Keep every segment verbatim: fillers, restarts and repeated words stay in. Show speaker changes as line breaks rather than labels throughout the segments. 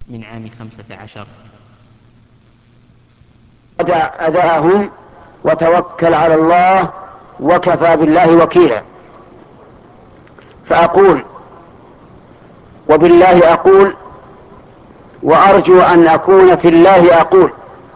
من عام خمسة عشر.
ودع أذاهم وتوكل على الله وكفى بالله وكيلا. فأقول وبالله أقول وأرجو أن أكون في الله أقول.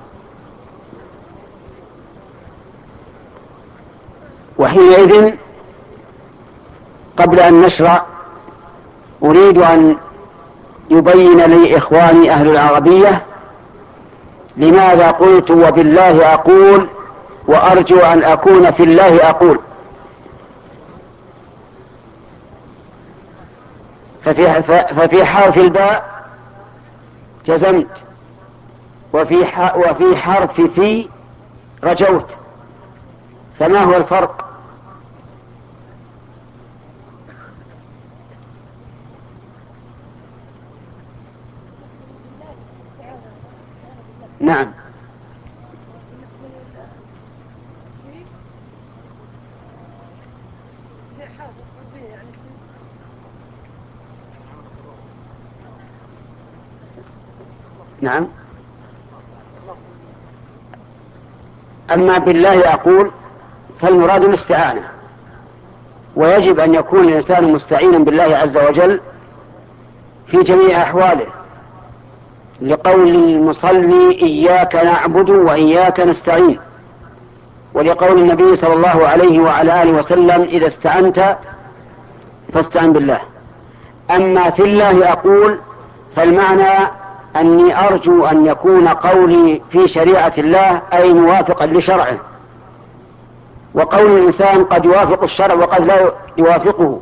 وحينئذ قبل أن نشرع أريد أن يبين لي إخواني أهل العربية لماذا قلت وبالله أقول وأرجو أن أكون في الله أقول. ففي, ففي حرف الباء جزمت، وفي, وفي حرف في رجوت، فما هو الفرق؟ نعم. نعم. أما بالله أقول فالمراد الاستعانة، ويجب أن يكون الإنسان مستعينا بالله عز وجل في جميع أحواله، لقول المصلي إياك نعبد وإياك نستعين، ولقول النبي صلى الله عليه وعلى آله وسلم إذا استعنت فاستعن بالله. أما في الله أقول فالمعنى أني أرجو أن يكون قولي في شريعة الله أي موافقا لشرعه، وقول الإنسان قد يوافق الشرع وقد لا يوافقه،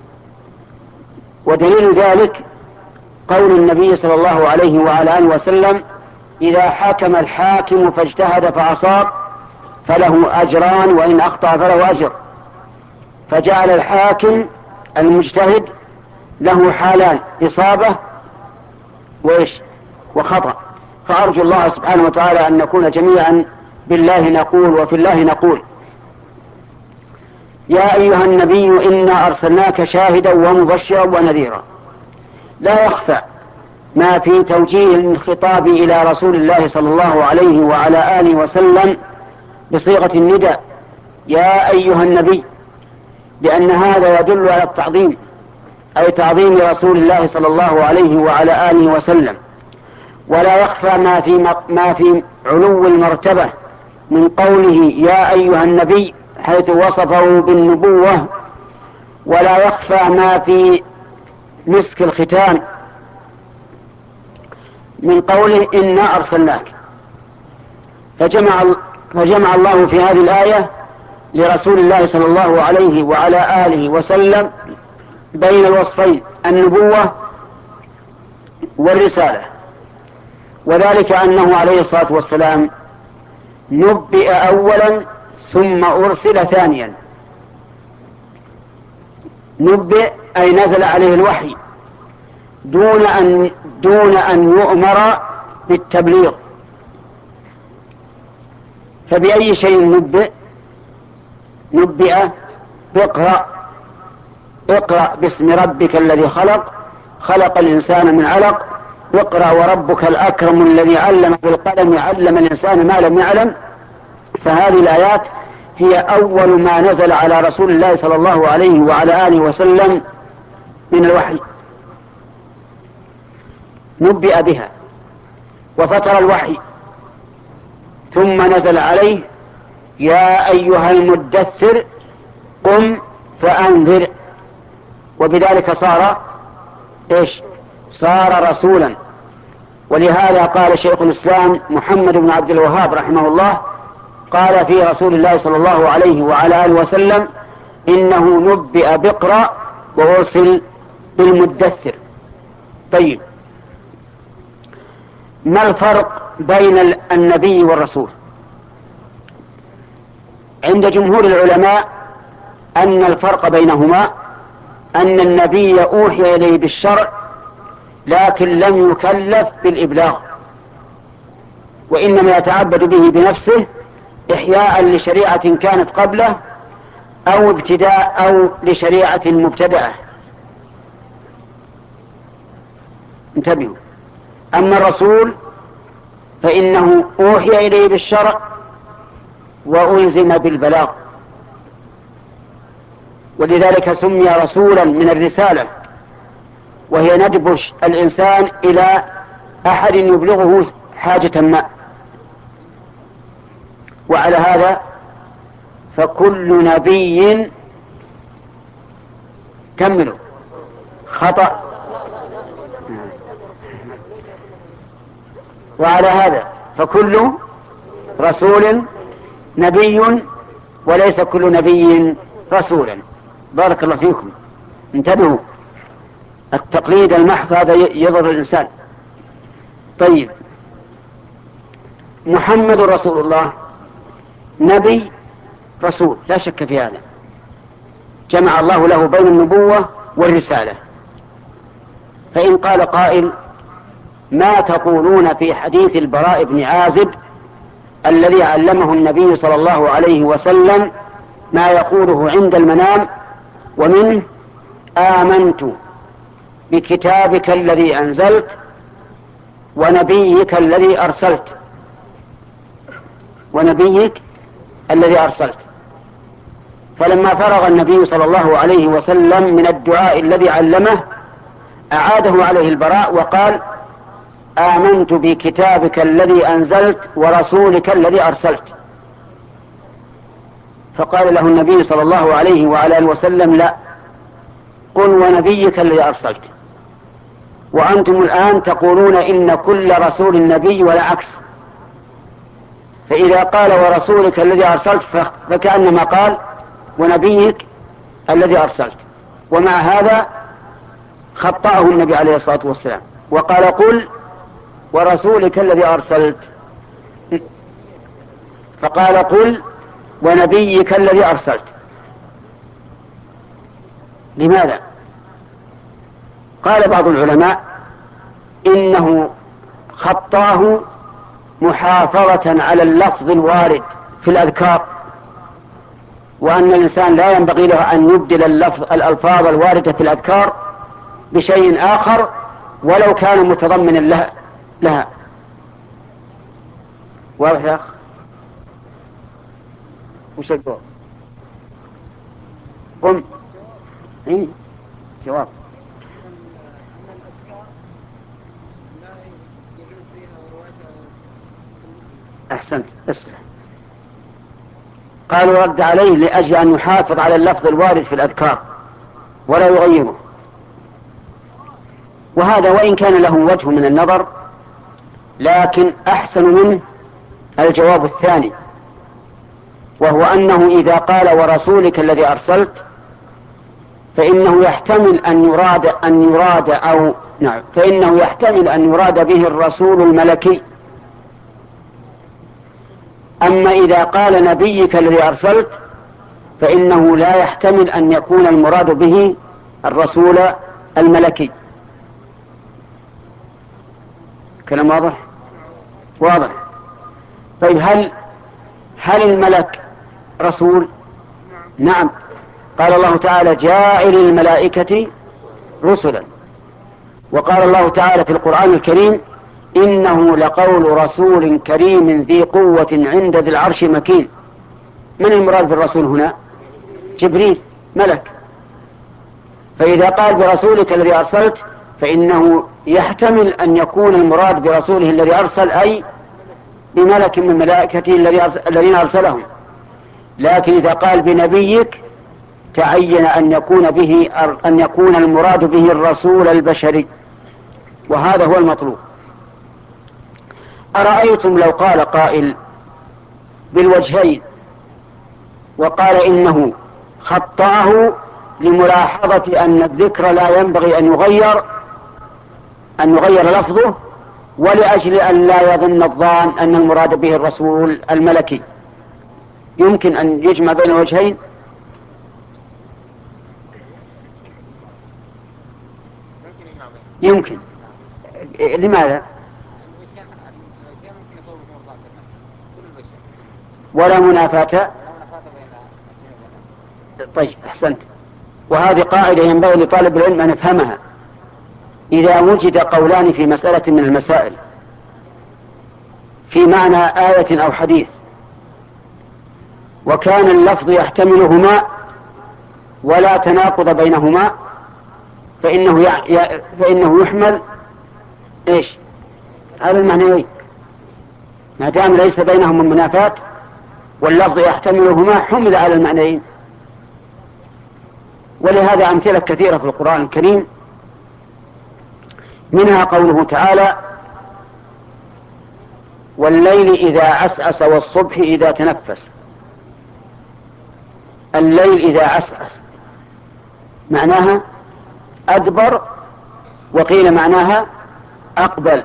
ودليل ذلك قول النبي صلى الله عليه وعلى آله وسلم إذا حكم الحاكم فاجتهد فأصاب فله أجران وإن أخطأ فله أجر، فجعل الحاكم المجتهد له حالان: إصابة وإيش وخطأ. فأرجو الله سبحانه وتعالى أن نكون جميعا بالله نقول وفي الله نقول. يا أيها النبي إنا أرسلناك شاهدا ومبشرا ونذيرا. لا يخفى ما في توجيه الخطاب إلى رسول الله صلى الله عليه وعلى آله وسلم بصيغة النداء يا أيها النبي، لأن هذا يدل على التعظيم، أي تعظيم رسول الله صلى الله عليه وعلى آله وسلم. ولا يخفى ما في, ما في علو المرتبة من قوله يا أيها النبي حيث وصفه بالنبوة، ولا يخفى ما في مسك الختام من قوله إنا أرسلناك. فجمع, فجمع الله في هذه الآية لرسول الله صلى الله عليه وعلى آله وسلم بين الوصفين النبوة والرسالة، وذلك أنه عليه الصلاة والسلام نبئ أولا ثم أرسل ثانيا. نبئ أي نزل عليه الوحي دون أن, دون أن يؤمر بالتبليغ. فبأي شيء نبئ؟ نبئ اقرأ اقرأ باسم ربك الذي خلق خلق الإنسان من علق اقرأ وربك الأكرم الذي علم بالقلم علم الإنسان ما لم يعلم. فهذه الآيات هي أول ما نزل على رسول الله صلى الله عليه وعلى آله وسلم من الوحي، نبئ بها وفتر الوحي، ثم نزل عليه يا أيها المدثر قم فأنذر، وبذلك صار إيش؟ صار رسولا. ولهذا قال شيخ الإسلام محمد بن عبد الوهاب رحمه الله قال في رسول الله صلى الله عليه وعلى آله وسلم إنه نبئ بقرأ وأرسل بالمدثر. طيب، ما الفرق بين النبي والرسول؟ عند جمهور العلماء أن الفرق بينهما أن النبي أوحي إليه بالشرع لكن لم يكلف بالإبلاغ، وإنما يتعبد به بنفسه إحياء لشريعة كانت قبله أو ابتداء أو لشريعة مبتدأة. انتبهوا، أما الرسول فإنه أوحي إليه بالشرع وألزم بالبلاغ، ولذلك سمي رسولا من الرسالة، وهي ندب الإنسان إلى أحد يبلغه حاجة ما. وعلى هذا فكل نبي كملوا خطأ. وعلى هذا فكل رسول نبي وليس كل نبي رسولا. بارك الله فيكم، انتبهوا، التقليد المحض هذا يضر الإنسان. طيب، محمد رسول الله نبي رسول لا شك في هذا، جمع الله له بين النبوة والرسالة. فإن قال قائل ما تقولون في حديث البراء بن عازب الذي علمه النبي صلى الله عليه وسلم ما يقوله عند المنام ومنه آمنت بكتابك الذي أنزلت ونبيك الذي أرسلت ونبيك الذي أرسلت. فلما فرغ النبي صلى الله عليه وسلم من الدعاء الذي علمه أعاده عليه البراء وقال آمنت بكتابك الذي أنزلت ورسولك الذي أرسلت. فقال له النبي صلى الله عليه وعلى آله وسلم لا، قل ونبيك الذي أرسلت. وأنتم الآن تقولون إن كل رسول نبي ولا عكس، فإذا قال ورسولك الذي أرسلت فكأنما قال ونبيك الذي أرسلت. ومع هذا خطأه النبي عليه الصلاة والسلام وقال قل ورسولك الذي أرسلت، فقال قل ونبيك الذي أرسلت. لماذا؟ قال بعض العلماء إنه خطاه محافظة على اللفظ الوارد في الأذكار، وأن الإنسان لا ينبغي له أن يبدل اللفظ الألفاظ الواردة في الأذكار بشيء آخر ولو كان متضمنا لها, لها. واضح يا أخ؟ وش الجواب؟ قم. إيه جواب. أحسنت، اسمع. قالوا رد عليه لأجل أن يحافظ على اللفظ الوارد في الأذكار ولا يغيره، وهذا وإن كان له وجه من النظر لكن أحسن منه الجواب الثاني، وهو أنه إذا قال ورسولك الذي أرسلت فإنه يحتمل أن يراد أن يراد أو نعم فإنه يحتمل أن يراد به الرسول الملكي. أما إذا قال نبيك الذي أرسلت فإنه لا يحتمل أن يكون المراد به الرسول الملكي. كلام واضح؟ واضح. طيب، هل هل الملك رسول؟ نعم، قال الله تعالى جاعل الملائكة رسلا، وقال الله تعالى في القرآن الكريم إنه لقول رسول كريم ذي قوة عند ذي العرش مكين. من المراد بالرسول هنا؟ جبريل ملك. فإذا قال برسولك الذي أرسلت فإنه يحتمل أن يكون المراد برسوله الذي أرسل أي بملك من ملائكته الذين أرسلهم. لكن إذا قال بنبيك تعين أن يكون به أن يكون المراد به الرسول البشري، وهذا هو المطلوب. أرأيتم لو قال قائل بالوجهين وقال إنه خطأه لملاحظة أن الذكر لا ينبغي أن يغير أن يغير لفظه ولأجل أن لا يظن الظان أن المراد به الرسول الملكي، يمكن أن يجمع بين الوجهين؟ يمكن. لماذا؟ ولا منافاة. طيب، أحسنت. وهذه قاعدة ينبغي لطالب العلم أن يفهمها، إذا وجد قولان في مسألة من المسائل في معنى آية أو حديث وكان اللفظ يحتملهما ولا تناقض بينهما فإنه, ي... فإنه يحمل إيش على المعنيين ما دام ليس بينهما منافاة واللفظ يحتملهما حمل على المعنيين. ولهذا أمثلة كثيرة في القرآن الكريم، منها قوله تعالى: والليل إذا عسعس والصبح إذا تنفس. الليل إذا عسعس معناها أدبر، وقيل معناها أقبل،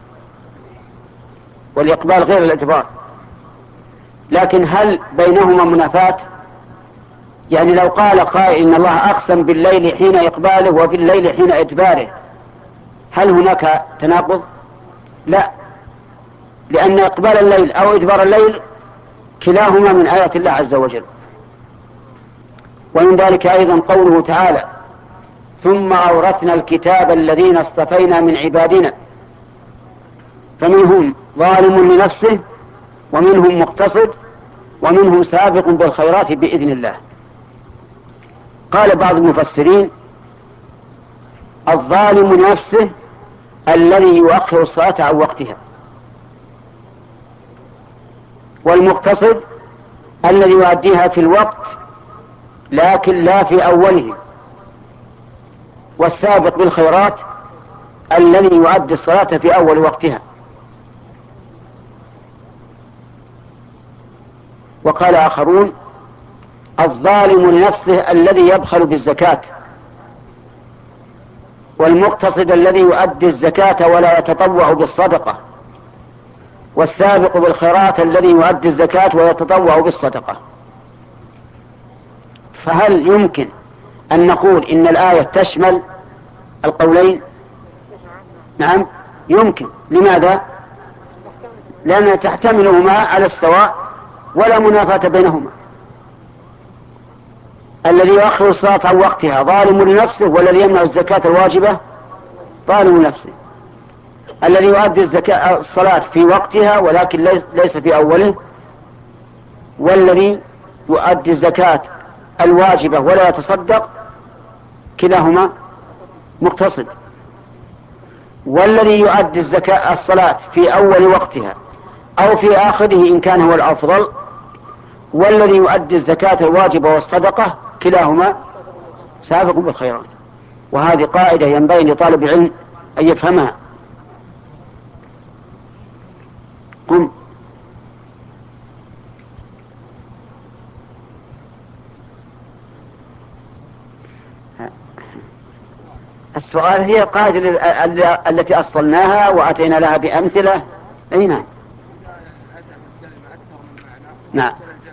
والإقبال غير الإدبار. لكن هل بينهما منافاة؟ يعني لو قال قائل إن الله أقسم بالليل حين إقباله وبالليل حين إدباره، هل هناك تناقض؟ لا، لأن إقبال الليل أو إدبار الليل كلاهما من آيات الله عز وجل. ومن ذلك أيضا قوله تعالى: ثم أورثنا الكتاب الذين اصطفينا من عبادنا فمنهم ظالم لنفسه ومنهم مقتصد ومنهم سابق بالخيرات بإذن الله. قال بعض المفسرين: الظالم لنفسه الذي يؤخر الصلاة عن وقتها، والمقتصد الذي يؤديها في الوقت لكن لا في أوله، والسابق بالخيرات الذي يؤدي الصلاة في أول وقتها. وقال آخرون: الظالم لنفسه الذي يبخل بالزكاة، والمقتصد الذي يؤدي الزكاة ولا يتطوع بالصدقة، والسابق بالخيرات الذي يؤدي الزكاة ويتطوع بالصدقة. فهل يمكن أن نقول إن الآية تشمل القولين؟ نعم يمكن. لماذا؟ لأنها تحتملهما على السواء ولا منافاة بينهما. الذي يؤخر الصلاة عن وقتها ظالم لنفسه، والذي يمنع الزكاة الواجبة ظالم لنفسه. الذي يؤدي الزكاة الصلاة في وقتها ولكن ليس في أوله، والذي يؤدي الزكاة الواجبة ولا يتصدق كلاهما مقتصد. والذي يؤدي الزكاة الصلاة في أول وقتها أو في آخره إن كان هو الأفضل، والذي يؤدي الزكاة الواجبة والصدقة كلاهما سابق بالخيرات. وهذه قاعدة ينبغي لطالب العلم أن يفهمها. قم. السؤال هي القاعدة التي أصلناها وأتينا لها بأمثلة. أي نعم. نعم.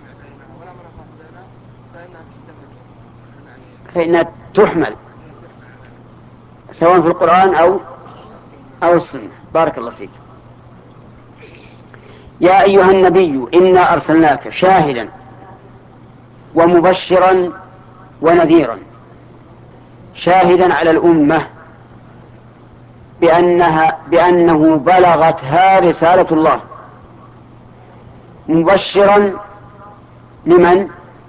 فإنها تحمل سواء في القرآن أو أو السنة. بارك الله فيك. يا أيها النبي إنا أرسلناك شاهدا ومبشرا ونذيرا. شاهدا على الأمة بأنها بأنه بلغتها رسالة الله، مبشرا لمن؟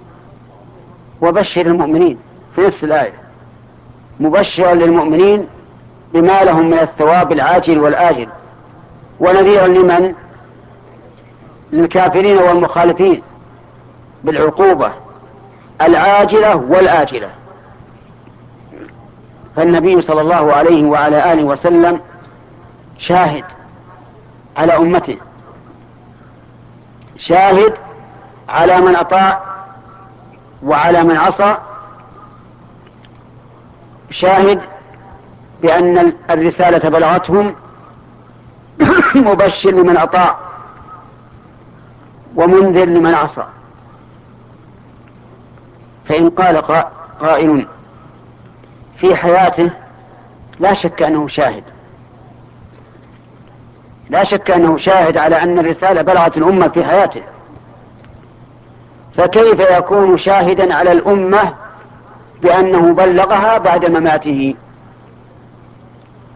وبشر المؤمنين في نفس الآية، مبشرا للمؤمنين بما لهم من الثواب العاجل والآجل، ونذيرا لمن؟ للكافرين والمخالفين بالعقوبة العاجلة والآجلة. فالنبي صلى الله عليه وعلى آله وسلم شاهد على أمته، شاهد على من أطاع وعلى من عصى، شاهد بأن الرسالة بلغتهم، مبشر لمن أطاع ومنذر لمن عصى. فإن قال قائل في حياته لا شك أنه شاهد، لا شك أنه شاهد على أن الرسالة بلغت الأمة في حياته، فكيف يكون شاهدا على الأمة بأنه بلغها بعد مماته؟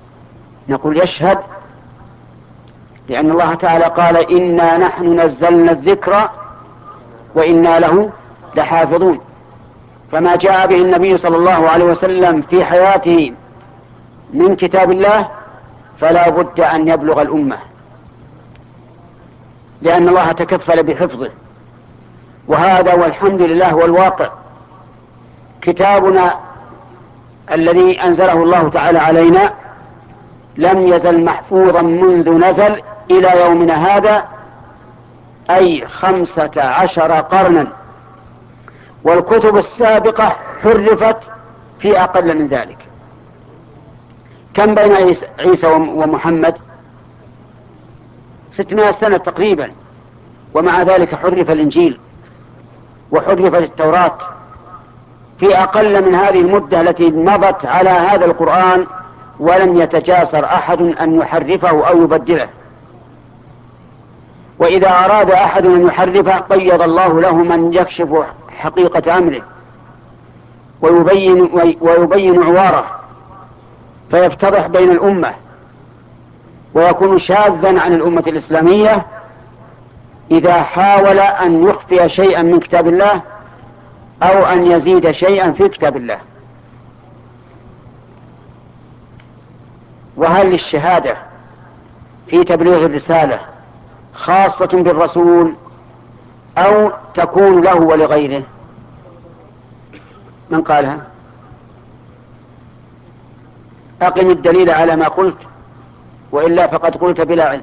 نقول يشهد، لأن الله تعالى قال إنا نحن نزلنا الذكر وإنا له لحافظون. فما جاء به النبي صلى الله عليه وسلم في حياته من كتاب الله فلا بد أن يبلغ الأمة، لأن الله تكفل بحفظه. وهذا والحمد لله والواقع. كتابنا الذي أنزله الله تعالى علينا لم يزل محفوظا منذ نزل إلى يومنا هذا، أي خمسة عشر قرنا، والكتب السابقة حرفت في أقل من ذلك. كم بين عيسى ومحمد؟ ستمائة سنة تقريبا، ومع ذلك حرف الإنجيل وحرفت التوراة في أقل من هذه المدة التي مضت على هذا القرآن، ولم يتجاسر أحد أن يحرفه أو يبدله. وإذا أراد أحد أن يحرفه قيض الله له من يكشف حقيقة أمره ويبين, ويبين عواره، فيفتضح بين الأمة ويكون شاذا عن الأمة الإسلامية إذا حاول أن يخفي شيئا من كتاب الله أو أن يزيد شيئا في كتاب الله. وهل الشهادة في تبليغ الرسالة خاصة بالرسول أو تكون له ولغيره؟ من قالها؟ أقم الدليل على ما قلت، وإلا فقد قلت بلا علم.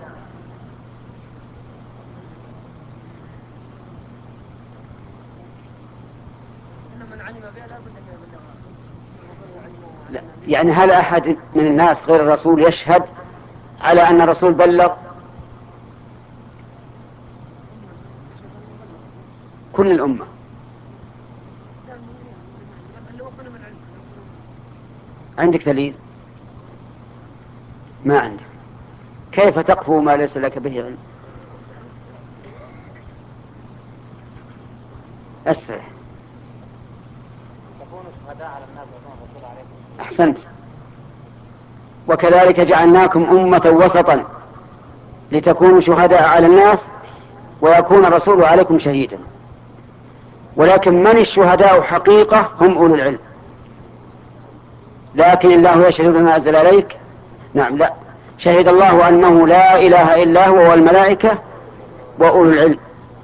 لا. يعني هل أحد من الناس غير الرسول يشهد على أن الرسول بلغ؟ كل الأمة. عندك دليل؟ ما عندك. كيف تقفو ما ليس لك به علم؟ أسرع. أحسنت. وكذلك جعلناكم أمة وسطا لتكونوا شهداء على الناس ويكون الرسول عليكم شهيدا. ولكن من الشهداء حقيقة هم أولو العلم. لكن الله يشهد بما أنزل عليك. نعم، لا، شهد الله أنه لا إله إلا هو والملائكة وأولو العلم.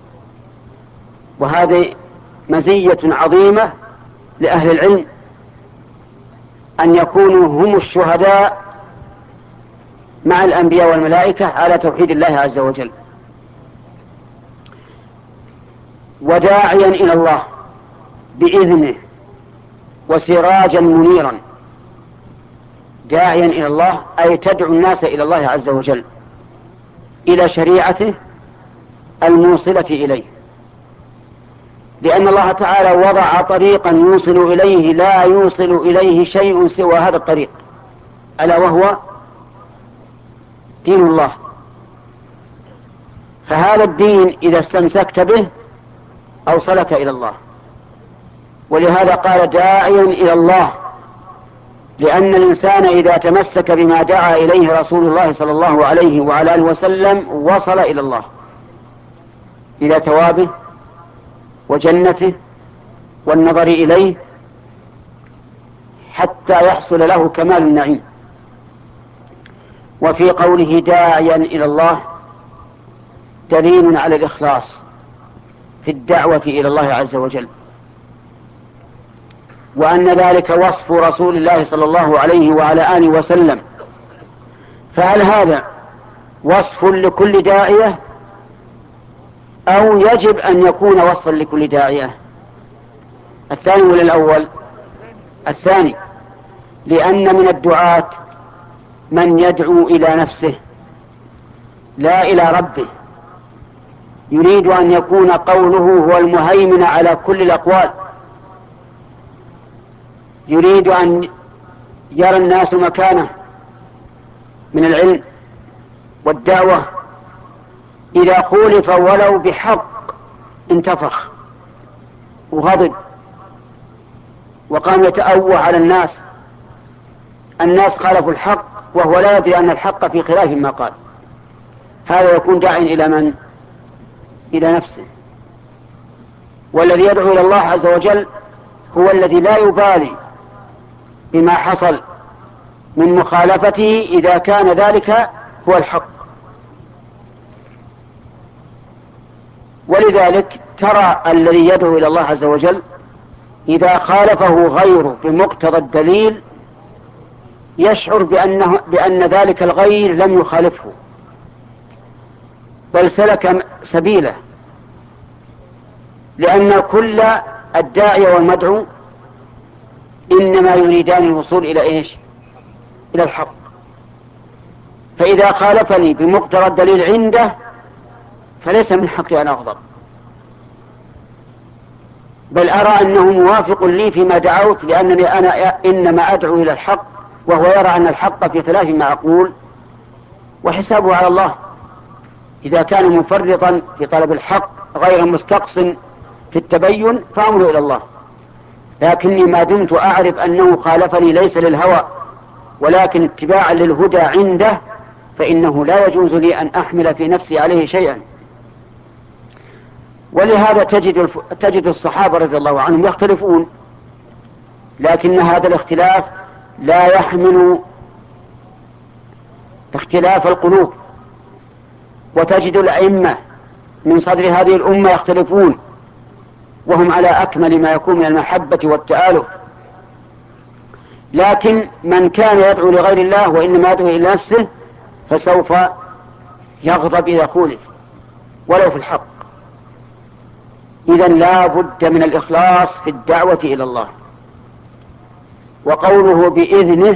وهذه مزية عظيمة لأهل العلم أن يكونوا هم الشهداء مع الأنبياء والملائكة على توحيد الله عز وجل. وداعيا إلى الله بإذنه وسراجا منيرا. داعيا إلى الله أي تدعو الناس إلى الله عز وجل، إلى شريعته الموصلة إليه، لأن الله تعالى وضع طريقا يوصل إليه لا يوصل إليه شيء سوى هذا الطريق، ألا وهو دين الله. فهذا الدين إذا استمسكت به أوصلك إلى الله. ولهذا قال داعيا إلى الله، لأن الإنسان إذا تمسك بما دعا إليه رسول الله صلى الله عليه وعلى آله وسلم وصل إلى الله، إلى ثوابه وجنته والنظر إليه حتى يحصل له كمال النعيم. وفي قوله داعيا إلى الله دليل على الإخلاص في الدعوة إلى الله عز وجل، وأن ذلك وصف رسول الله صلى الله عليه وعلى آله وسلم. فهل هذا وصف لكل داعية أو يجب أن يكون وصفا لكل داعية؟ الثاني ولا الأول؟ الثاني، لأن من الدعاة من يدعو إلى نفسه لا إلى ربه، يريد أن يكون قوله هو المهيمن على كل الأقوال، يريد أن يرى الناس مكانه من العلم والدعوة، إذا خولف ولو بحق انتفخ وغضب وقام يتأوه على الناس. الناس خالفوا الحق وهو لا يدري أن الحق في خلاف ما قال، هذا يكون داعٍ إلى من؟ إلى نفسه. والذي يدعو إلى الله عز وجل هو الذي لا يبالي بما حصل من مخالفته إذا كان ذلك هو الحق. ولذلك ترى الذي يدعو إلى الله عز وجل إذا خالفه غيره بمقتضى الدليل يشعر بأنه بأن ذلك الغير لم يخالفه بل سلك سبيله، لأن كل الداعي والمدعو إنما يريدان الوصول إلى إيش؟ إلى الحق. فإذا خالفني بمقتضى الدليل عنده فليس من حقي أن أغضب، بل أرى أنه موافق لي فيما دعوت، لأنني أنا إنما أدعو إلى الحق وهو يرى أن الحق في خلاف ما أقول، وحسابه على الله. إذا كان مفرطا في طلب الحق غير مستقص في التبين فأمره إلى الله. لكني ما دمت أعرف أنه خالفني ليس للهوى ولكن اتباعا للهدى عنده فإنه لا يجوز لي أن أحمل في نفسي عليه شيئا. ولهذا تجد الف... تجد الصحابة رضي الله عنهم يختلفون، لكن هذا الاختلاف لا يحمل اختلاف القلوب. وتجد الأئمة من صدر هذه الأمة يختلفون وهم على أكمل ما يكون من المحبة والتآلف، لكن من كان يدعو لغير الله وإنما يدعو إلى نفسه فسوف يغضب إذا خولف ولو في الحق. إذن لا بد من الإخلاص في الدعوة إلى الله. وقوله بإذنه،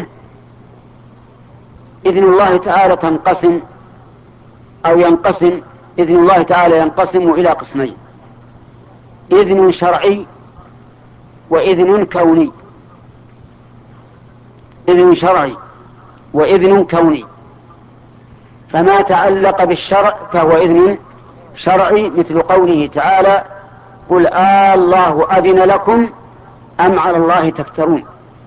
إذن الله تعالى تنقسم أو ينقسم إذن الله تعالى ينقسم إلى قسمين: إذن شرعي وإذن كوني. إذن شرعي وإذن كوني. فما تعلق بالشرع فهو إذن شرعي، مثل قوله تعالى: قل آه الله أذن لكم أم على الله تفترون.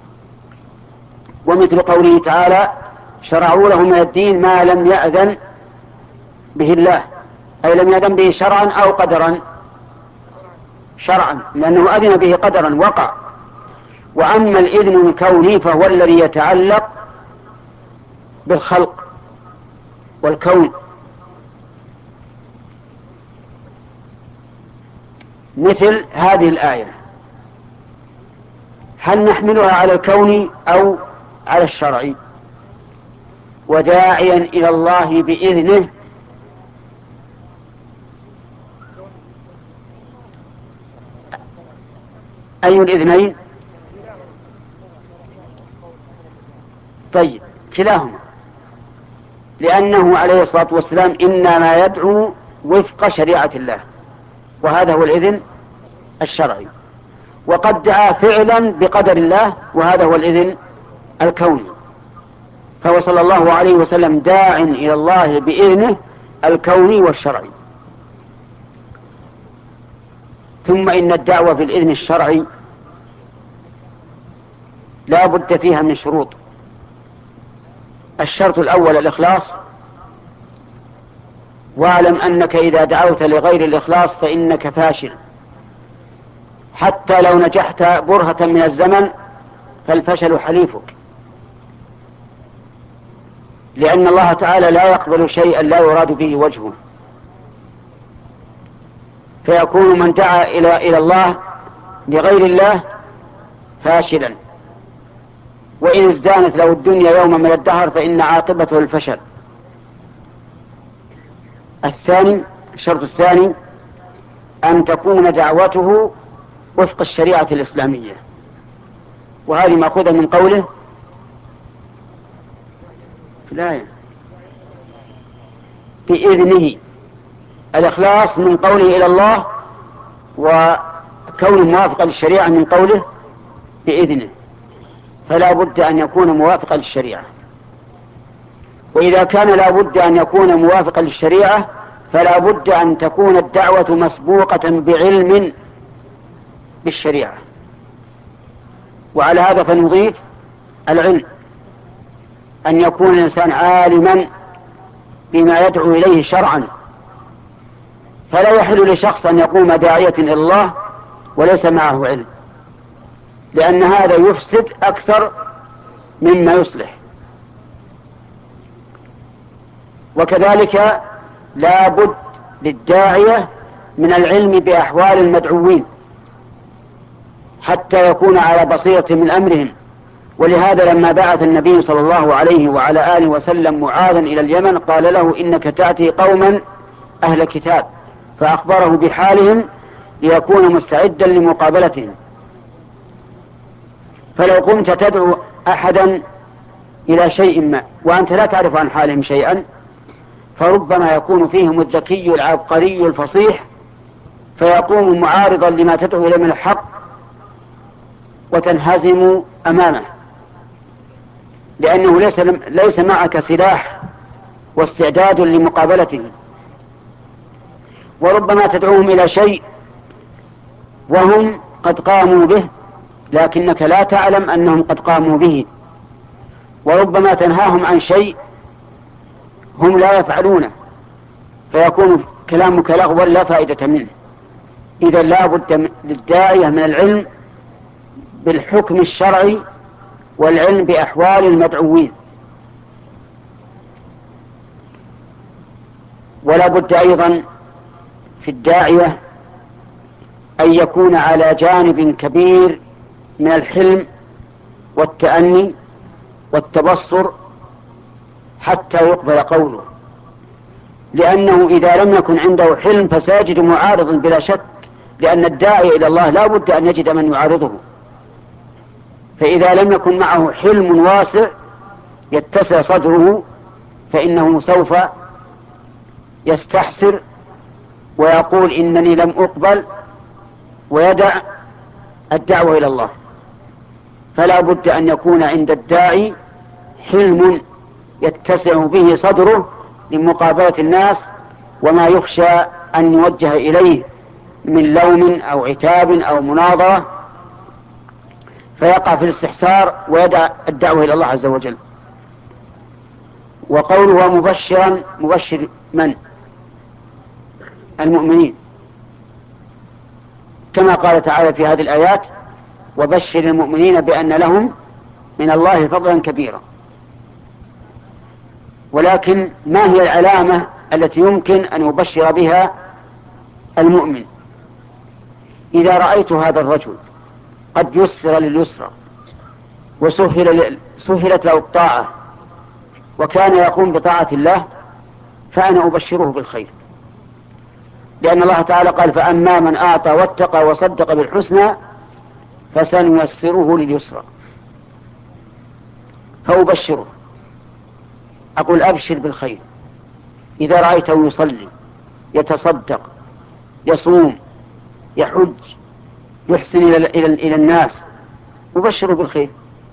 ومثل قوله تعالى: شرعوا له من الدين ما لم يأذن به الله، أي لم يأذن به شرعا أو قدرا. شرعا لأنه أذن به قدرا وقع. وأما الإذن الكوني فهو الذي يتعلق بالخلق والكون، مثل هذه الآية: هل نحملها على الكون أو على الشرع؟ وداعيا إلى الله بإذنه. أي الإذنين؟ طيب، كلاهما، لأنه عليه الصلاة والسلام إنما يدعو وفق شريعة الله، وهذا هو الإذن الشرعي. وقد دعا فعلا بقدر الله، وهذا هو الإذن الكوني. فهو صلى الله عليه وسلم داع إلى الله بإذنه الكوني والشرعي. ثم إن الدعوة بالإذن الشرعي لا بد فيها من شروط. الشرط الأول الإخلاص، واعلم أنك إذا دعوت لغير الإخلاص فإنك فاشل، حتى لو نجحت برهة من الزمن فالفشل حليفك، لأن الله تعالى لا يقبل شيئا لا يراد به وجهه، فيكون من دعا إلى إلى الله لغير الله فاشلا، وإن ازدانت له الدنيا يوما من الدهر فإن عاقبته الفشل. الثاني، الشرط الثاني أن تكون دعوته وفق الشريعة الإسلامية، وهذه مأخوذة من قوله في الآية بإذنه. الإخلاص من قوله إلى الله، وكونه موافقا للشريعة من قوله بإذنه، فلا بد أن يكون موافقا للشريعة. وإذا كان لا بد أن يكون موافقا للشريعة فلا بد أن تكون الدعوة مسبوقة بعلم بالشريعة، وعلى هذا فنضيف العلم. أن يكون الإنسان عالما بما يدعو إليه شرعا، فلا يحل لشخص أن يقوم داعية إلى الله وليس معه علم، لأن هذا يفسد أكثر مما يصلح. وكذلك لا بد للداعية من العلم بأحوال المدعوين حتى يكون على بصيرة من أمرهم. ولهذا لما بعث النبي صلى الله عليه وعلى آله وسلم معاذا إلى اليمن قال له إنك تأتي قوما أهل كتاب، فأخبره بحالهم ليكون مستعدا لمقابلتهم. فلو قمت تدعو أحدا إلى شيء ما وأنت لا تعرف عن حالهم شيئا، فربما يكون فيهم الذكي العبقري الفصيح فيقوم معارضا لما تدعو إليه من الحق وتنهزم أمامه، لأنه ليس, ليس معك سلاح واستعداد لمقابلته. وربما تدعوهم إلى شيء وهم قد قاموا به لكنك لا تعلم أنهم قد قاموا به، وربما تنهاهم عن شيء هم لا يفعلونه فيكون كلامك لغوا لا فائدة منه. إذا لا بد للداعية من العلم بالحكم الشرعي والعلم بأحوال المدعوين. ولا بد أيضا في الداعية أن يكون على جانب كبير من الحلم والتأني والتبصر حتى يقبل قوله، لأنه إذا لم يكن عنده حلم فسيجد معارضا بلا شك، لأن الداعي إلى الله لا بد أن يجد من يعارضه. فإذا لم يكن معه حلم واسع يتسع صدره فإنه سوف يستحسر ويقول إنني لم أقبل ويدع الدعوة إلى الله. فلا بد أن يكون عند الداعي حلم يتسع به صدره لمقابلة الناس وما يخشى أن يوجه إليه من لوم أو عتاب أو مناظرة فيقع في الاستحسار ويدع الدعوة إلى الله عز وجل. وقوله مبشرا، مبشر من؟ المؤمنين، كما قال تعالى في هذه الآيات وبشر المؤمنين بأن لهم من الله فضلا كبيرا. ولكن ما هي العلامة التي يمكن أن يبشر بها المؤمن؟ إذا رأيت هذا الرجل قد يسر لليسرى وسهل سهلت له الطاعة وكان يقوم بطاعة الله فأنا أبشره بالخير، لأن الله تعالى قال فأما من أعطى واتقى وصدق بالحسنى فسنيسره لليسرى، فأبشره أقول أبشر بالخير. إذا رأيته يصلي يتصدق يصوم يحج يحسن إلى, إلى, إلى الناس أبشره بالخير.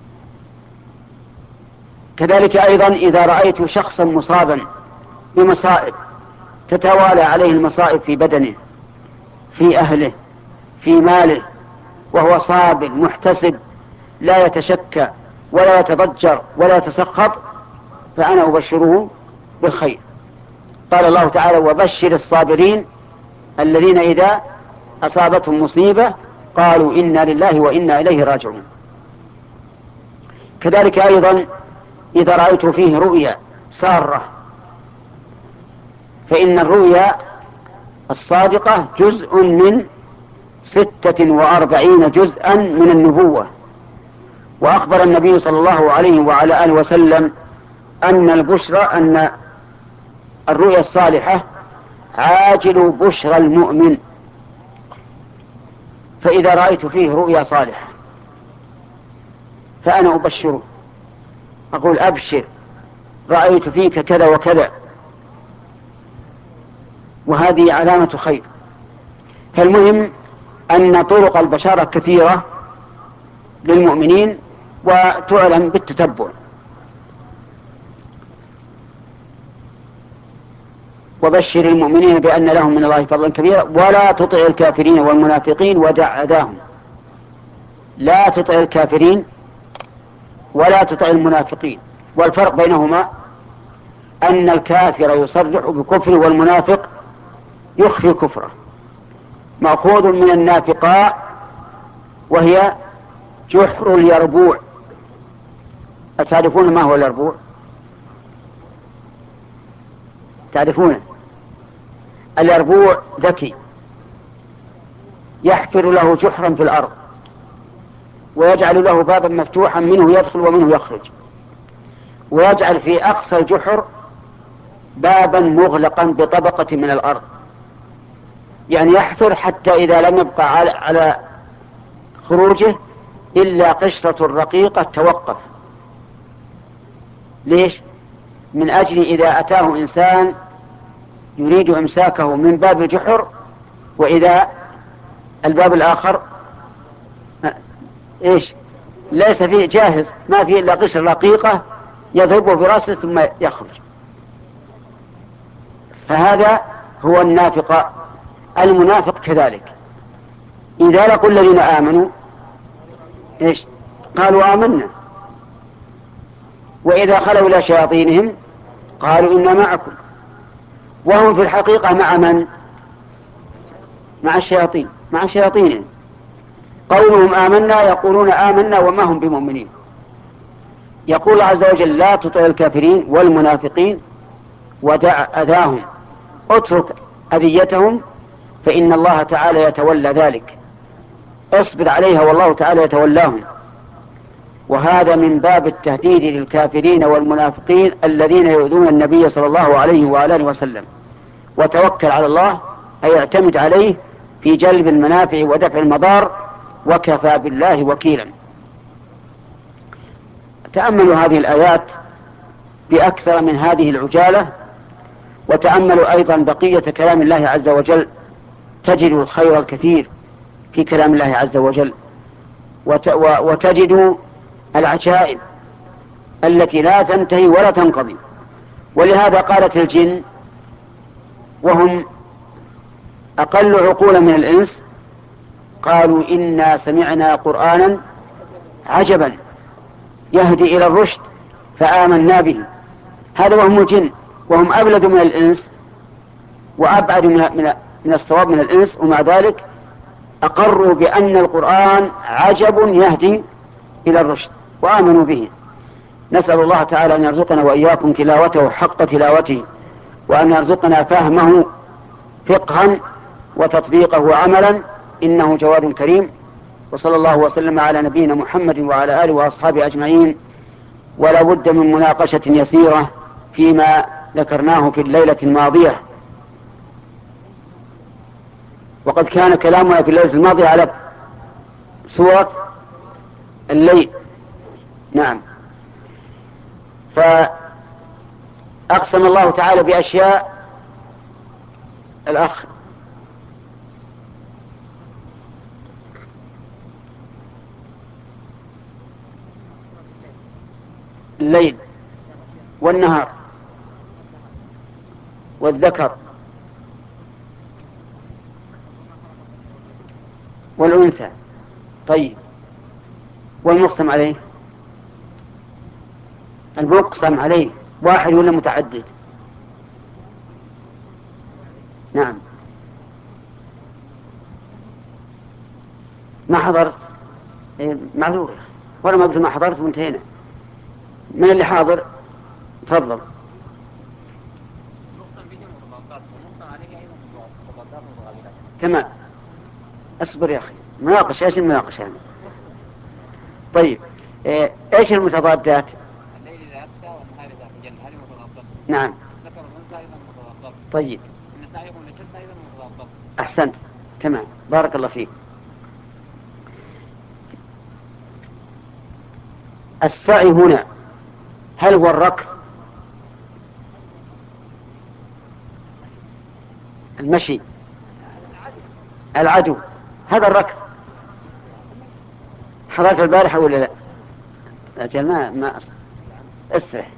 كذلك أيضا إذا رأيت شخصا مصابا بمصائب تتوالى عليه المصائب في بدنه في أهله في ماله وهو صابر محتسب لا يتشكى ولا يتضجر ولا يتسخط فأنا أبشره بالخير. قال الله تعالى وبشر الصابرين الذين إذا أصابتهم مصيبة قالوا إنا لله وإنا إليه راجعون. كذلك أيضا إذا رأيت فيه رؤيا سارة، فإن الرؤيا الصادقة جزء من ستة وأربعين جزءا من النبوة. وأخبر النبي صلى الله عليه وعلى آله وسلم أن البشرى أن الرؤيا الصالحة عاجل بشرى المؤمن. فإذا رأيت فيه رؤيا صالحة فأنا أبشره أقول أبشر رأيت فيك كذا وكذا، وهذه علامة خير. فالمهم أن طرق البشارة كثيرة للمؤمنين وتعلم بالتتبع. وبشر المؤمنين بأن لهم من الله فضلا كبيرا ولا تطع الكافرين والمنافقين ودع أذاهم. لا تطع الكافرين ولا تطع المنافقين والفرق بينهما أن الكافر يصرح بكفره والمنافق يخفي كفره. مأخوذ من النافقاء وهي جحر اليربوع. أتعرفون ما هو اليربوع؟ تعرفونه؟ اليربوع ذكي يحفر له جحرا في الأرض ويجعل له بابا مفتوحا منه يدخل ومنه يخرج، ويجعل في أقصى الجحر بابا مغلقا بطبقة من الأرض، يعني يحفر حتى إذا لم يبقى على, على خروجه إلا قشرة رقيقة توقف. ليش؟ من أجل إذا أتاه إنسان يريد إمساكه من باب الجحر وإذا الباب الآخر إيش ليس فيه جاهز، ما فيه إلا قشرة رقيقة يضربه برأسه ثم يخرج. فهذا هو النافق. المنافق كذلك إذا لقوا الذين آمنوا إيش قالوا آمنا، وإذا خلوا إلى شياطينهم قالوا إنا معكم، وهم في الحقيقة مع من؟ مع الشياطين، مع شياطينهم. قولهم آمنا يقولون آمنا وما هم بمؤمنين. يقول الله عز وجل لا تطع الكافرين والمنافقين ودع أذاهم، اترك أذيتهم فإن الله تعالى يتولى ذلك، اصبر عليها والله تعالى يتولاهم. وهذا من باب التهديد للكافرين والمنافقين الذين يؤذون النبي صلى الله عليه وآله وسلم. وتوكل على الله أي اعتمد عليه في جلب المنافع ودفع المضار، وكفى بالله وكيلا. تأملوا هذه الآيات بأكثر من هذه العجالة، وتأملوا أيضا بقية كلام الله عز وجل، تجدوا الخير الكثير في كلام الله عز وجل، وتجدوا العجائب التي لا تنتهي ولا تنقضي. ولهذا قالت الجن وهم أقل عقولا من الإنس قالوا إنا سمعنا قرآنا عجبا يهدي إلى الرشد فآمنا به. هذا وهم الجن، وهم أبلد من الإنس وأبعد من من الصواب من الإنس، ومع ذلك أقروا بأن القرآن عجب يهدي إلى الرشد وآمنوا به. نسأل الله تعالى أن يرزقنا وإياكم تلاوته حق تلاوته، وأن يرزقنا فهمه فقها وتطبيقه عملا، إنه جواد كريم. وصلى الله وسلم على نبينا محمد وعلى آله وأصحابه أجمعين. ولا بد من مناقشة يسيرة فيما ذكرناه في الليلة الماضية. وقد كان كلامنا في الليلة الماضية على سورة الليل. نعم. فأقسم الله تعالى بأشياء. الأخ الليل والنهار والذكر والأنثى. طيب، والمقسم عليه؟ المقسم عليه واحد ولا متعدد؟ نعم. ما حضرت؟ إيه معذور، ولا ما قلت ما حضرت وانتهينا. من اللي حاضر؟ تفضل. تمام. اصبر يا أخي، مناقشة. ايش المناقشة يعني؟ طيب، إيه ايش المتضادات؟ الليل إذا أغشى والنهار إذا تجلى، هذه متضادات. نعم. ذكر الأنثى أيضا متضادات. طيب. النساء يكون لشد أيضا متضادات. أحسنت، تمام، بارك الله فيك. السعي هنا هل هو الركض؟ المشي، العدو، هذا الركض. حضرت البارحة ولا لا؟ أجل ما ما اسرح.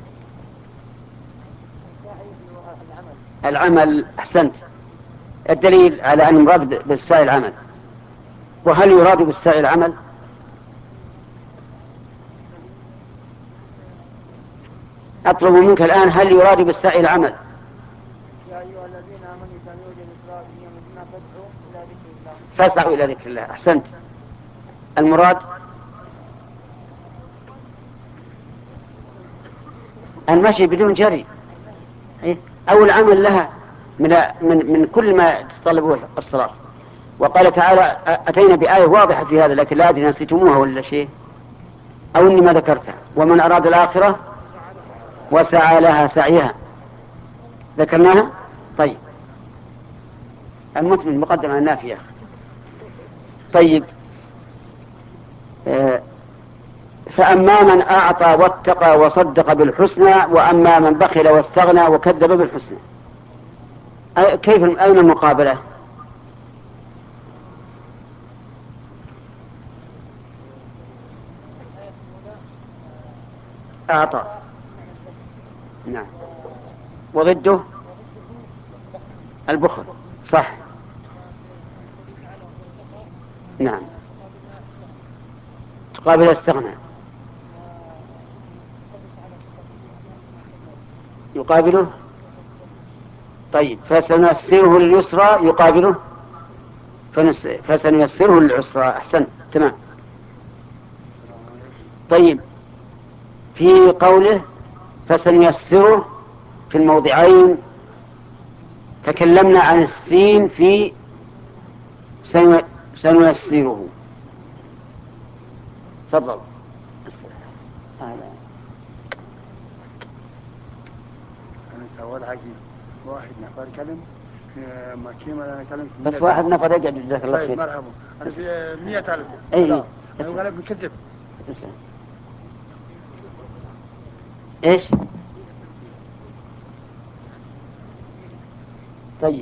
العمل، أحسنت. الدليل على أن المراد بالسعي العمل. وهل يراد بالسعي العمل؟ أطلب منك الآن هل يراد بالسعي العمل؟
يا أيها الذين آمنوا إذا نودي للصلاة من يوم الجمعة فاسعوا إلى ذكر الله.
فاسعوا إلى ذكر الله. أحسنت. المراد المشي بدون جري أو العمل لها من من من كل ما تطلبه الصلاة. وقال تعالى أتينا بآية واضحة في هذا لكن لا أدري نسيتموها ولا شيء أو إني ما ذكرتها. ومن أراد الآخرة وسعى لها سعيها ذكرناها. طيب المثمن مقدم على النافية. طيب آه فأما من أعطى واتقى وصدق بالحسنى وأما من بخل واستغنى وكذب بالحسنى. كيف أين المقابلة؟ أعطى نعم وضده البخل صح نعم تقابل استغنى يقابله. طيب فسنيسره لليسرى يقابله فسنيسره للعسرى. أحسن تمام. طيب في قوله فسنيسره في الموضعين تكلمنا عن السين في سنيسره. تفضل.
أول حاجة واحد نفر كلم ما كيما أنا كلمت
بس واحد نفر يقعد جزاك الله خير.
مرحبا أنا في مية ألف.
أي
أنا غالب بكذب.
إيش؟ طيب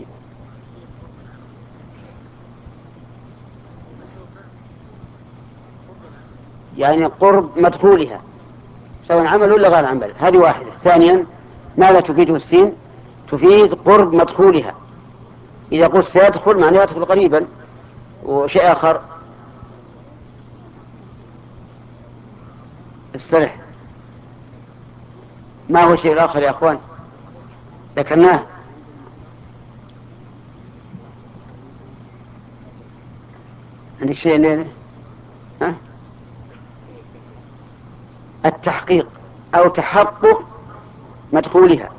يعني قرب مدخولها سواء عمل ولا غير عمل. هذه واحدة. ثانيا ماذا تفيده السين؟ تفيد قرب مدخولها. إذا قلت سيدخل معناه يدخل قريبا. وشيء آخر استرح. ما هو الشيء الآخر يا أخوان ذكرناه؟ عندك شيء ليه؟ ها؟ التحقيق أو تحقق مدخولها.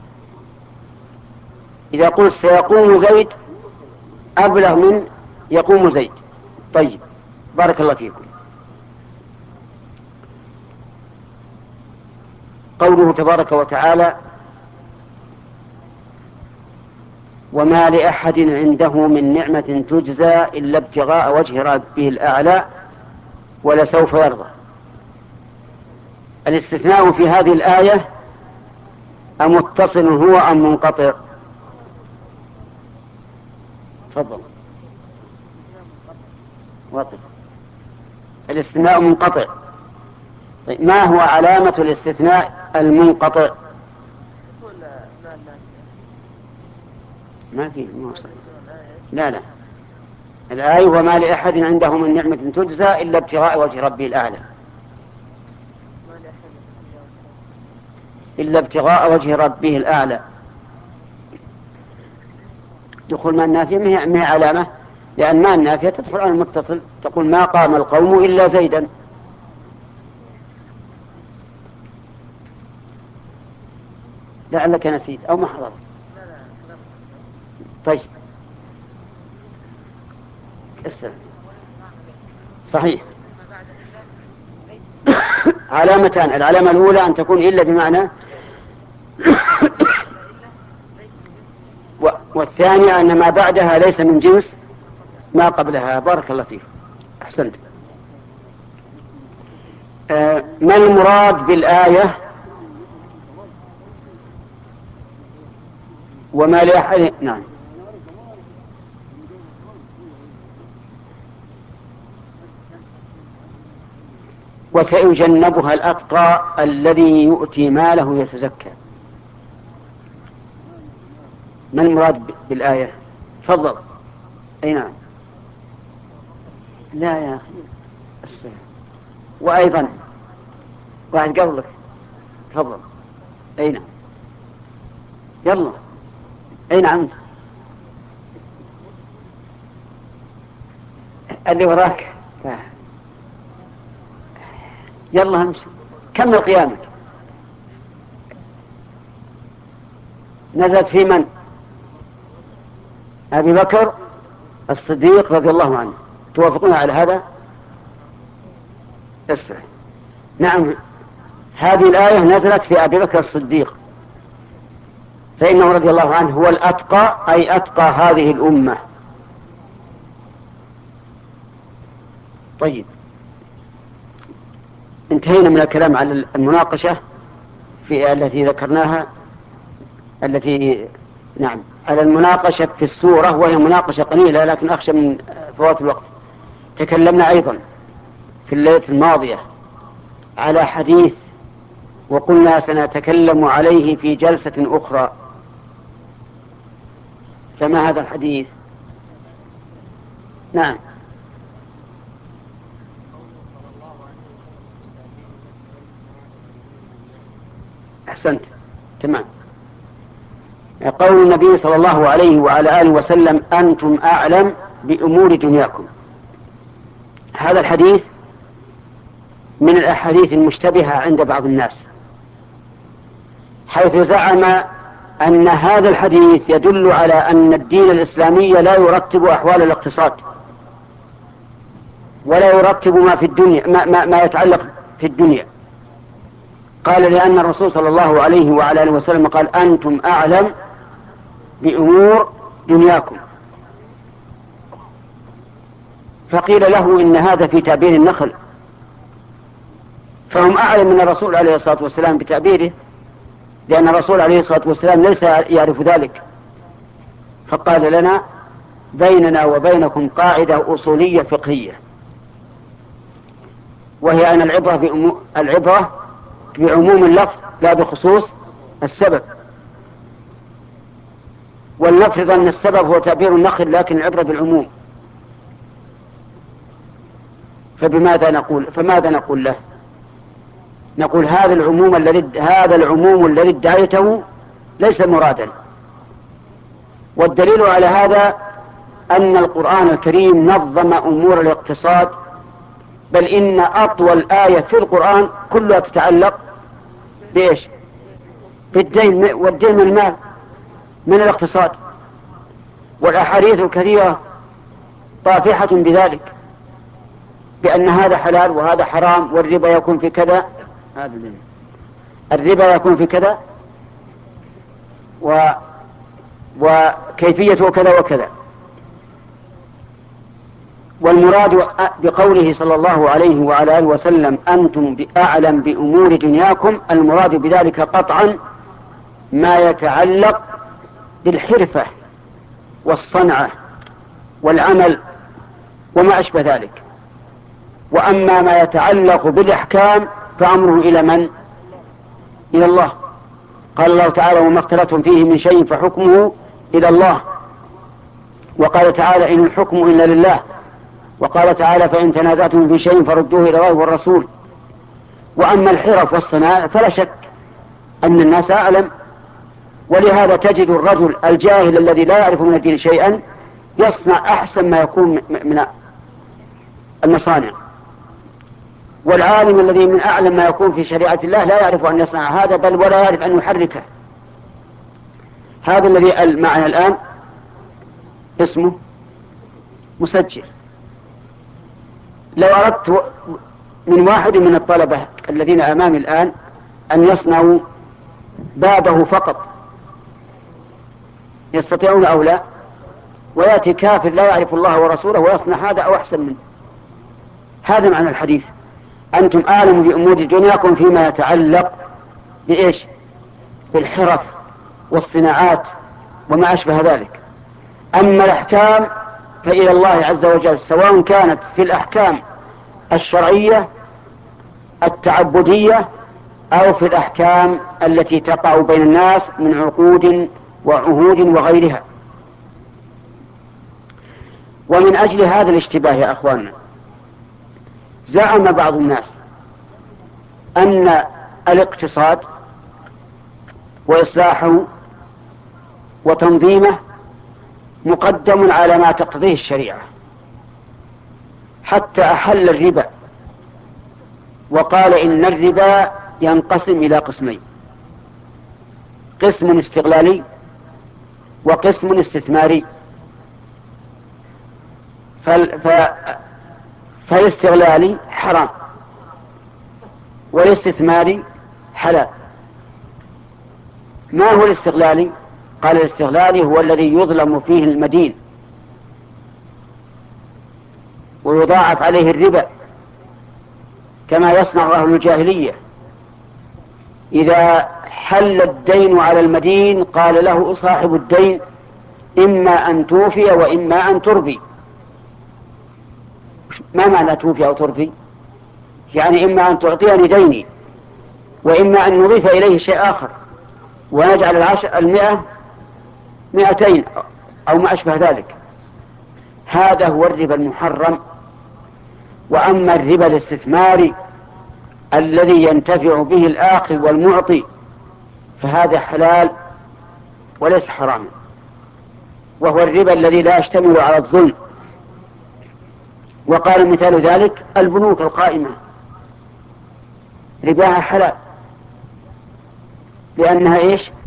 إذا قلت سيقوم زيد أبلغ من يقوم زيد. طيب بارك الله فيكم. قوله تبارك وتعالى وما لأحد عنده من نعمة تجزى إلا ابتغاء وجه ربه الأعلى ولسوف يرضى. الاستثناء في هذه الآية أمتصل هو أم منقطع؟ تفضل. وطن. الاستثناء منقطع. طيب ما هو علامة الاستثناء المنقطع؟ ما في موصل. لا لا الآية وما لأحد عنده من نعمة تجزى إلا ابتغاء وجه ربه الأعلى. إلا ابتغاء وجه ربه الأعلى. دخول ما النافية ما هي علامة لأن ما النافية تدخل على المتصل. تقول ما قام القوم إلا زيدا. لعلك نسيت أو ما حضرت. طيب استنى. صحيح. علامتان. العلامة الأولى أن تكون إلا بمعنى والثانية أن ما بعدها ليس من جنس ما قبلها. بارك الله فيك. أحسنت. آه ما المراد بالآية وما لأحد؟ نعم وسيجنبها الأتقى الذي يؤتي ماله يتزكى. ما المراد بالآية؟ تفضل. أي نعم. لا يا أخي السلام. وأيضا واحد قبلك. تفضل. أين يلا أين عمت اللي وراك يلا همشي كمل قيامك. نزلت في من؟ أبي بكر الصديق رضي الله عنه. توافقون على هذا؟ اسرع. نعم، هذه الآية نزلت في أبي بكر الصديق، فإنه رضي الله عنه هو الأتقى، أي أتقى هذه الأمة. طيب، انتهينا من الكلام على المناقشة في التي ذكرناها، التي نعم على المناقشة في السورة، وهي مناقشة قليلة لكن أخشى من فوات الوقت. تكلمنا أيضا في الليلة الماضية على حديث وقلنا سنتكلم عليه في جلسة أخرى. فما هذا الحديث؟ نعم، أحسنت، تمام. قول النبي صلى الله عليه وعلى آله وسلم أنتم أعلم بأمور دنياكم. هذا الحديث من الأحاديث المشتبهة عند بعض الناس، حيث زعم أن هذا الحديث يدل على أن الدين الإسلامي لا يرتب أحوال الاقتصاد ولا يرتب ما في الدنيا ما, ما, ما يتعلق في الدنيا. قال لأن الرسول صلى الله عليه وعلى آله وسلم قال أنتم أعلم بأمور دنياكم. فقيل له إن هذا في تعبير النخل، فهم أعلم من الرسول عليه الصلاة والسلام بتعبيره، لأن الرسول عليه الصلاة والسلام ليس يعرف ذلك. فقال لنا بيننا وبينكم قاعدة أصولية فقهية، وهي أن العبرة بأمو... العبرة بعموم اللفظ لا بخصوص السبب. ولنفرض أن السبب هو تعبير النخل لكن العبرة بالعموم، فبماذا نقول فماذا نقول له؟ نقول هذا العموم الذي هذا العموم الذي ادعيته ليس مرادا. والدليل على هذا أن القرآن الكريم نظم أمور الاقتصاد، بل إن أطول آية في القرآن كلها تتعلق بإيش؟ بالدين، والدين من المال من الاقتصاد، والأحاديث الكثيرة طافحة بذلك، بأن هذا حلال وهذا حرام، والربا يكون في كذا، هذا الربا يكون في كذا و وكيفيته كذا وكذا. والمراد بقوله صلى الله عليه وعلى آله وسلم أنتم أعلم بأمور دنياكم، المراد بذلك قطعا ما يتعلق بالحرفة والصنعة والعمل وما أشبه ذلك. وأما ما يتعلق بالإحكام فأمره إلى من؟ إلى الله. قال الله تعالى وما اختلفتم فيه من شيء فحكمه إلى الله. وقال تعالى إن الحكم إلا لله. وقال تعالى فإن تنازعتم في شيء فردوه إلى الله والرسول. وأما الحرف والصناعة فلا شك أن الناس أعلم، ولهذا تجد الرجل الجاهل الذي لا يعرف من الدين شيئا يصنع أحسن ما يكون من المصانع، والعالم الذي من أعلم ما يكون في شريعة الله لا يعرف أن يصنع هذا، بل ولا يعرف أن يحركه. هذا الذي معنا الآن اسمه مسجل. لو أردت من واحد من الطلبة الذين أمامي الآن أن يصنعوا بابه فقط، يستطيعون أو لا؟ ويأتي كافر لا يعرف الله ورسوله ويصنع هذا أو أحسن منه. هذا معنى الحديث أنتم أعلم بأمور دنياكم فيما يتعلق بإيش؟ بالحرف والصناعات وما أشبه ذلك. أما الأحكام فإلى الله عز وجل، سواء كانت في الأحكام الشرعية التعبدية أو في الأحكام التي تقع بين الناس من عقود وعهود وغيرها. ومن أجل هذا الاشتباه يا أخواننا زعم بعض الناس أن الاقتصاد وإصلاحه وتنظيمه مقدم على ما تقتضيه الشريعة، حتى أحل الربا وقال إن الربا ينقسم إلى قسمين: قسم استغلالي وقسم استثماري. فال... ف... فالاستغلالي حرام والاستثماري حلال. ما هو الاستغلالي؟ قال الاستغلالي هو الذي يظلم فيه المدين ويضاعف عليه الربا كما يصنع أهل الجاهلية. إذا حل الدين على المدين قال له صاحب الدين: إما أن توفي وإما أن تربي. ما معنى توفي أو تربي؟ يعني إما أن تعطيني ديني وإما أن نضيف إليه شيء آخر ونجعل العشر المئة مئتين أو ما أشبه ذلك. هذا هو الربا المحرم. وأما الربا الاستثماري الذي ينتفع به الآخذ والمعطي فهذا حلال وليس حراما، وهو الربا الذي لا يشتمل على الظلم. وقال مثال ذلك البنوك القائمة رباها حلال لأنها إيش؟